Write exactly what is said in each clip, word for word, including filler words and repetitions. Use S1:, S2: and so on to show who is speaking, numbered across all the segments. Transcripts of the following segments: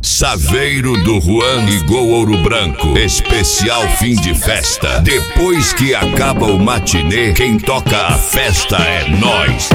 S1: Saveiro do Juan e Gol Ouro Branco, especial fim de festa. Depois que acaba o matinê, quem toca a festa é nós.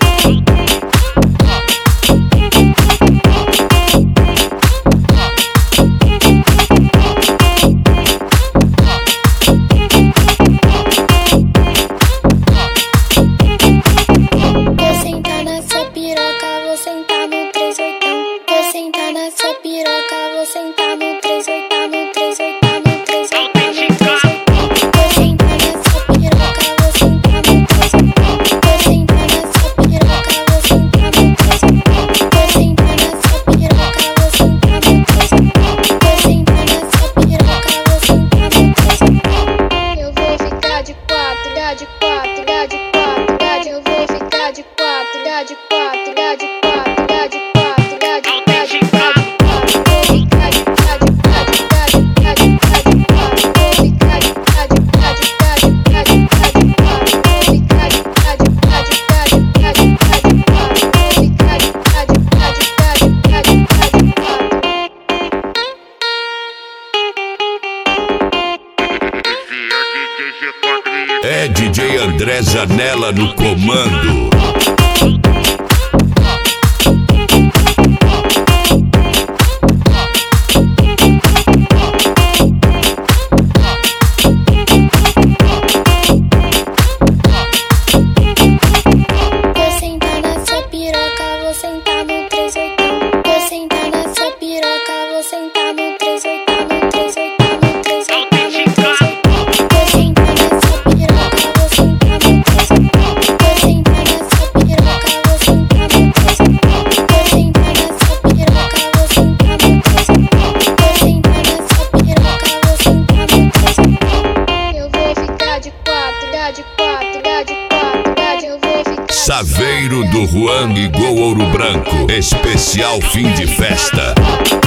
S2: de quatro, dá de quatro, dá de eu vou ficar de quatro, dá de quatro, dá de quatro, dá de quatro, dá de dá de quatro, vou ficar de dá de dá de dá de dá de dá de quatro, vou ficar de dá de dá de dá de dá de dá de quatro, vou ficar de dá de dá de dá de dá de dá de quatro, vou ficar de dá de dá de dá de dá de dá de quatro.
S1: É D J André Zanella no comando.
S2: Vou sentar na sua piroca, vou sentar no três oitão. Vou sentar na sua piroca, vou sentar no três oitão, no três oitão, no três oitão, no três oitão. Vou sentar na sua piroca, vou sentar no três oitão. Vou sentar na sua piroca, vou sentar no três oitão. Vou sentar na sua piroca, vou sentar no três oitão. Vou sentar na sua piroca, vou sentar no três oitão. Eu vou ficar de quatro, dá de quatro, dá de quatro, dá de eu vou ficar.
S1: Saveiro do Juan e Gol Ouro Branco, especial fim de festa.